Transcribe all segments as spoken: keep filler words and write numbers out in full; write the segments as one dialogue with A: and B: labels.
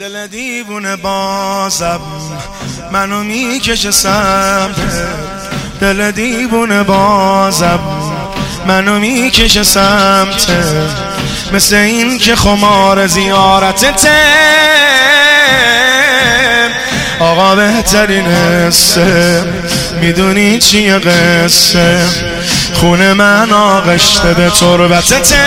A: دل دیوونه بازم منو میکشه سمت، دل دیوونه بازم منو میکشه سمت، مثل این که خمار زیارتته آقا بهترین حسه. میدونی چیه قصه؟ خونه من آغشته به تربتته،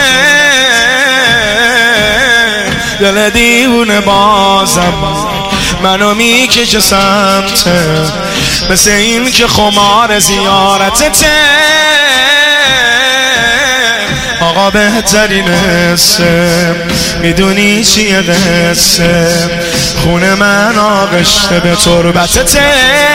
A: دل دیوونه بازم منو میکشه سمت، مثل این که خمار زیارتته آقا بهترین حسه. میدونی چیه قصه؟ خونه من آغشته به تربتته،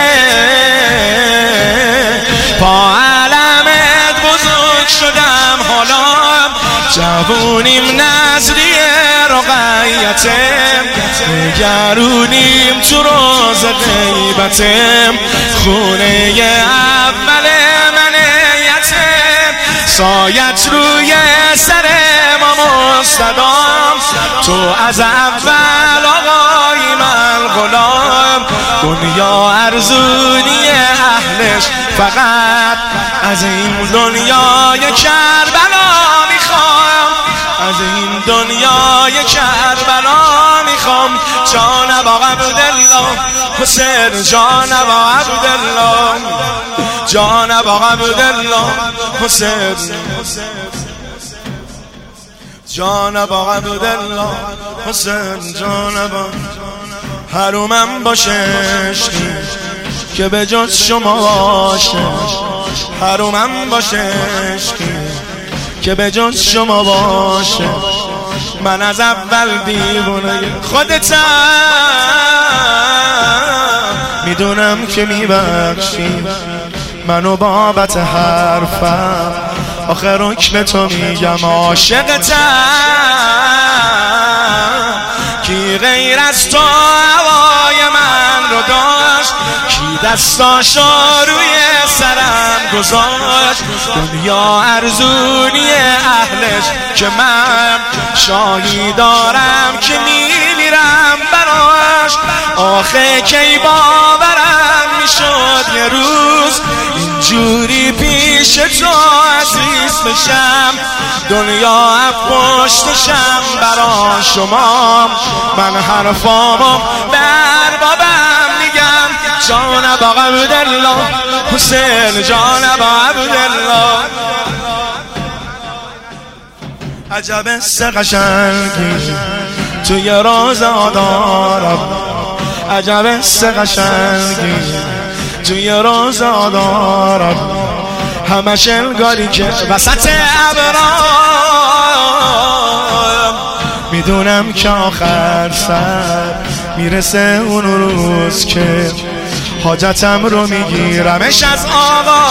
A: با علمت بزرگ شدم حالا جوونیم نظریه رقیتم، نگرونیم تو روز غیبتم، خونه اول منیتم، سایت روی سر ما مستدام، تو از اول آقای من غلام، دنیا ارزونی اهلش فقط از این دنیای کربلا میخوام، از این دنیای کربلا میخوام. جان ابا عبدالله حسین، جان ابا عبدالله، جان ابا عبدالله حسین، جان ابا عبدالله حسین، جان ابا. حرومم باشه عشقی که به جز شما باشه، حرومم باشه عشقی که به جز شما باشه. من از اول دیوونه خودتم، میدونم که میبخشی منو بابت حرفم، آخر حکم تو میگم عاشقتم. کی غیر از تو هوای من رو داشت، کی دستاشو روی سرم گذاشت، دنیا ارزونی اهلش که من شاهی دارم که میمیرم براش. آخه کی باورم میشد یه روز اینجوری پیش تو عزیز بشم، دنیا پشتشم برا شما. من حرفامو بر بابم میگم، جان ابا عبدالله حسین، جان ابا عبدالله. عجب حس قشنگی توی روزا دارم، عجب حس قشنگی توی روزا دارم، همش انگاری که وسط ابرام. میدونم که آخر سر میرسه اون روز که حاجتم رو میگیرمش از آقا.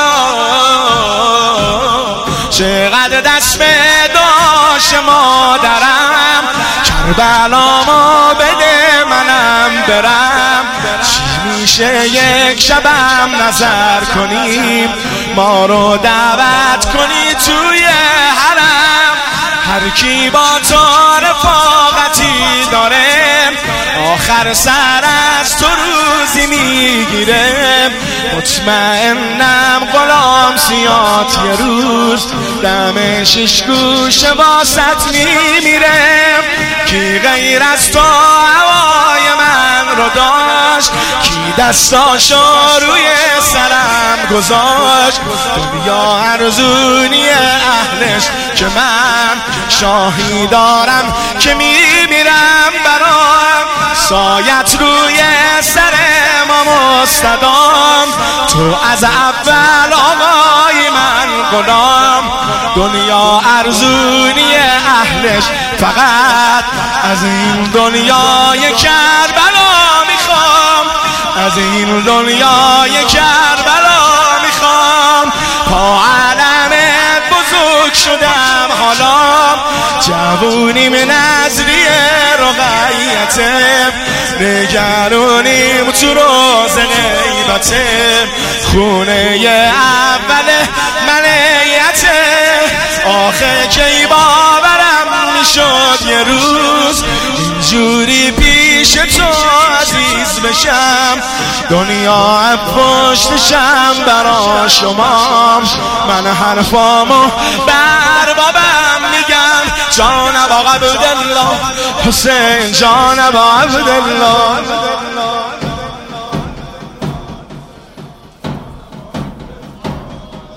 A: چقدر دست به داشت مادرم، کربلامو بده منم برم. چی میشه یک شبم نظر کنیم، ما رو دعوت کنی توی حرم. هر کی با تو رفاقتی داره، آخر سر از تو روزی میگیره. مطمئنم غلام سیات یه روز دم شش گوشه واسط میمیره. کی غیر از تو هوای من رو داشت، کی دستاشو روی سرم گذاشت، دنیا ارزونی اهلش که من شاهی دارم که میمیرم برام. سایت روی سر ما مستدام، تو از اول آقای من غلام، دنیا ارزونی اهلش فقط از این دنیای کربلا میخوام، از این دنیای کربلا میخوام. پا علمت بزرگ شدم حالا جوونیم نظریه رقیتم، نگرونیم تو روز غیبتم، خونه اول منیتم. آخه کی باورم میشد یه روز اینجوری بی پیش تو عزیز بشم، دنیا پشتشم برا شما. من حرفامو بر بابم میگم، جان ابا عبدالله حسین، جان ابا عبدالله.